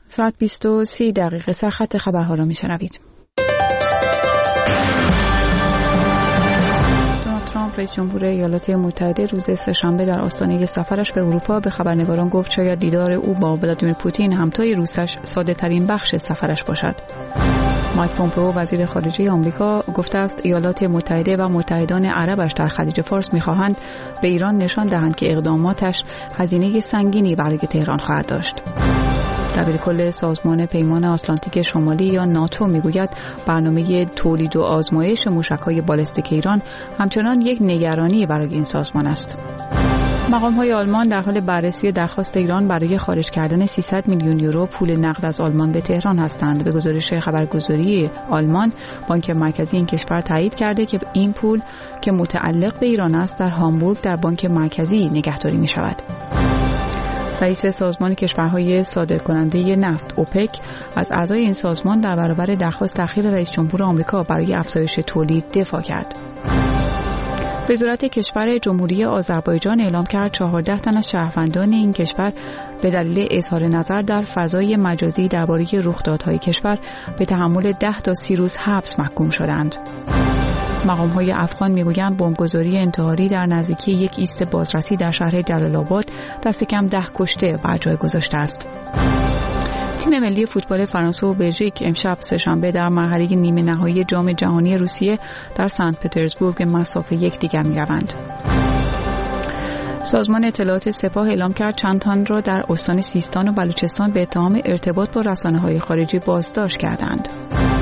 ساعت 20:30 سرخط خبرها را میشنوید. ترامپ رئیس جمهور ایالات متحده روز سه‌شنبه در آستانه سفرش به اروپا به خبرنگاران گفت شاید دیدار او با ولادیمیر پوتین همتای روسش ساده‌ترین بخش سفرش باشد. مایک پومپئو وزیر خارجه آمریکا گفته است ایالات متحده و متحدان عربش در خلیج فارس می‌خواهند به ایران نشان دهند که اقداماتش هزینه سنگینی برای تهران خواهد داشت. دبیرکل سازمان پیمان آتلانتیک شمالی یا ناتو میگوید برنامه تولید و آزمایش موشک‌های بالستیک ایران همچنان یک نگرانی برای این سازمان است. مقام‌های آلمان در حال بررسی درخواست ایران برای خارج کردن 300 میلیون یورو پول نقد از آلمان به تهران هستند. به گزارش خبرگزاری آلمان، بانک مرکزی این کشور تایید کرده که این پول که متعلق به ایران است در هامبورگ در بانک مرکزی نگهداری می‌شود. رئیس سازمان کشورهای صادرکننده نفت اوپک از اعضای این سازمان در برابر درخواست اخیر رئیس جمهور آمریکا برای افزایش تولید دفاع کرد. وزارت کشور جمهوری آذربایجان اعلام کرد 14 تن از شهروندان این کشور به دلیل اظهار نظر در فضای مجازی درباره رخدادهای کشور به تحمل 10 تا 30 روز حبس محکوم شدند. مقام‌های افغان می‌گویند بمبگذاری انتحاری در نزدیکی یک ایست بازرسی در شهر جلال آباد دست کم 10 کشته بر جای گذاشته است. تیم ملی فوتبال فرانسه و بلژیک امشب سه‌شنبه در مرحله نیمه نهایی جام جهانی روسیه در سنت پترزبورگ به مصاف یکدیگر می‌روند. سازمان اطلاعات سپاه اعلام کرد چند تن را در استان سیستان و بلوچستان به اتهام ارتباط با رسانه‌های خارجی بازداشت کردند.